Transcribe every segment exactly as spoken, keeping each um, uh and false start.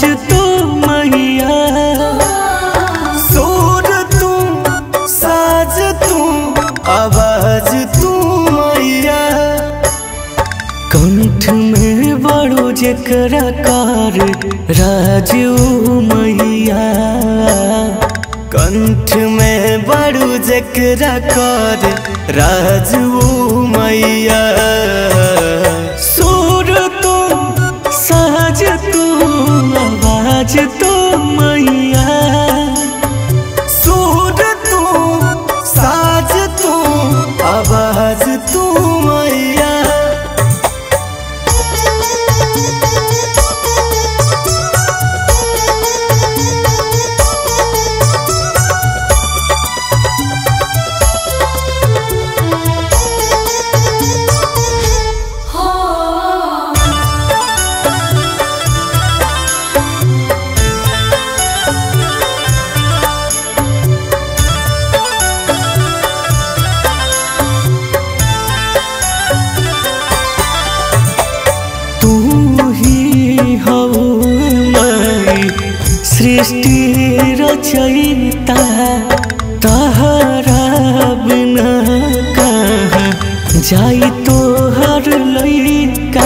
साज तू मैया, सुर तू साज तू आवाज तू मैया। कंठ में बड़ो जकरा कार राजू मैया, कंठ में बड़ू जकरा कर राजू मैया। सुर तू साज तू आवाज तू मैया, सुर तू साज तू आवाज तू मैया। सृष्टि रचयिता तहरा बिना कहाँ जाई तो हर लइका।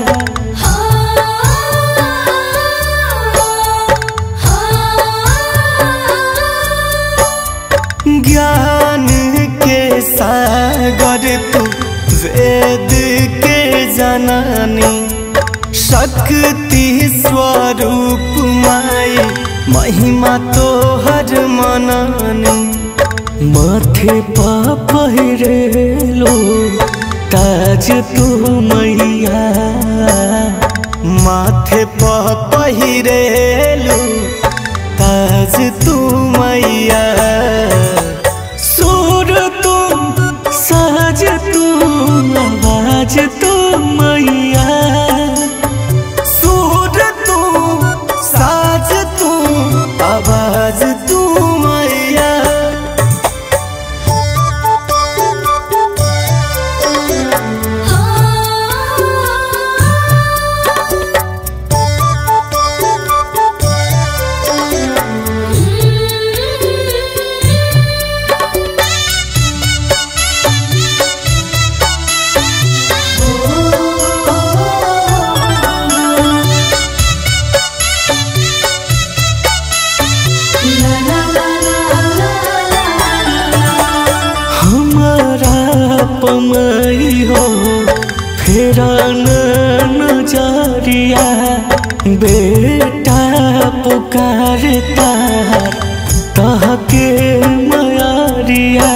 ज्ञान के सागर तू वेद के जननी, शक्ति स्वरूप माई महिमा तो हर मननी। माथे पा पहिरेलो ताज तू मैया, माथे पा पहिरेलो ताज तू मैया। सुर तू साज तू आवाज तू मैया, सुर तू साज तू आवाज तू मैया। पमई हो फेरा नजरिया, बेटा पुकारता तहके मयारिया।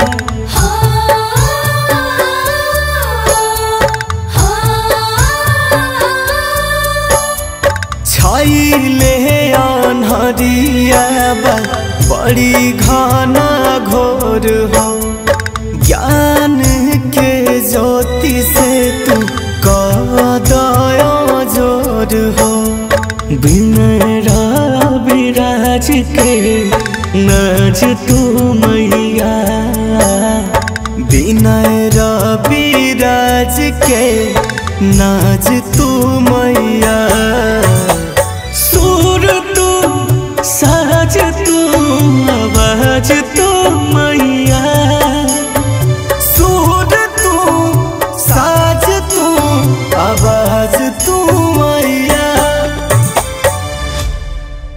छाइले अनहरिया बड़ी घना घोर हो, ज्ञान के ज्योति से तू कदया जोर हो। बिनरा विराज के नाज तू मैया, विनय रविराज के नाज तू मैया। सुर तू साज तू आवाज तू